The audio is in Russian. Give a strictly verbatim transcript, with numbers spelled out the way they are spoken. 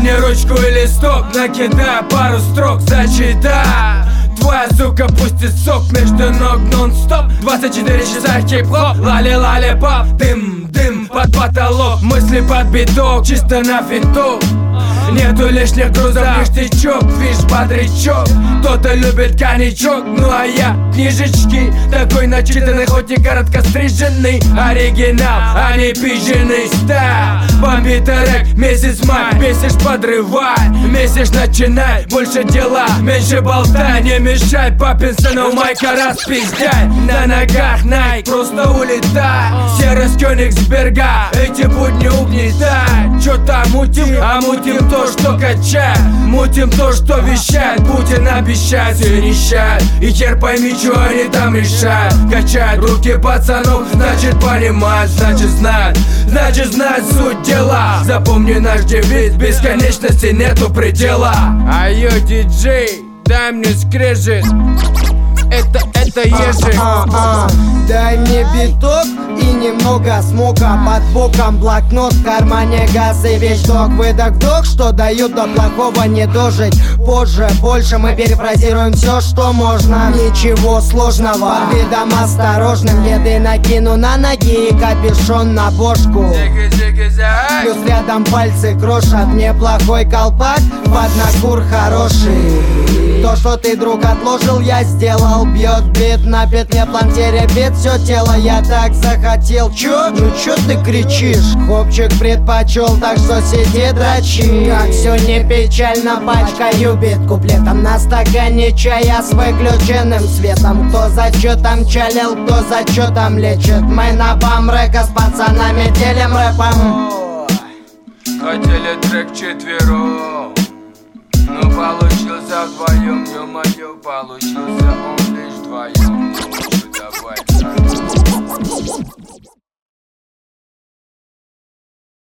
мне ручку и листок, накидай пару строк, зачитай. Твоя сука пустит сок между ног нон-стоп. Двадцать четыре часа хип-хоп, лали-лали-поп. Дым, дым под потолок, мысли под биток, чисто на финту. Нету лишних грузов, ништячок, вишь, бодрячок. Кто-то любит коньячок, ну а я книжечки. Такой начитанный, хоть и коротко стриженный. Оригинал, а не пиженный стайл. Бомбит трек, месяц май, месяц подрывай. Месяц начинай, больше дела, меньше болтай. Не мешай, папин сынок, майка распиздай. На ногах Найк, просто улетай. Серость Кёнигсберга, эти будни угнетай. Чё там мутим, а мутим то, что качает. Мутим то, что вещает. Путин обещает, все нищает. И хер пойми, чё они там решают. Качают руки пацанов, значит понимают, значит знают. Значит знают суть дела. Запомни наш девиз, бесконечности нету предела. Айо, диджей, дай мне скрежет. Это, это ежик. а, а, а. Дай мне биток и немного смока. Под боком блокнот, в кармане газ и вещдок. Выдох-вдох, что дают, до плохого не дожить. Позже, больше мы перефразируем все, что можно. Ничего сложного, под видом осторожным. Леды накину на ноги и капюшон на бошку. Плюс рядом пальцы крошат. Неплохой колпак, поднакур хороший. То, что ты, друг, отложил, я сделал. Бьет бит на петле, план теребит все тело. Я так захотел. Чё? Ну чё ты кричишь? Хопчик предпочел, так что сиди дрочи. Как все не печально, пачкаю бит куплетом на стакане чая с выключенным светом. Кто за чё там чалил, кто за чё там лечит. Мы на бамрека с пацанами делим рэпом. Хотели трек четвером, но получился вдвоем, ё-моё, получился он лишь вдвоем. Давай,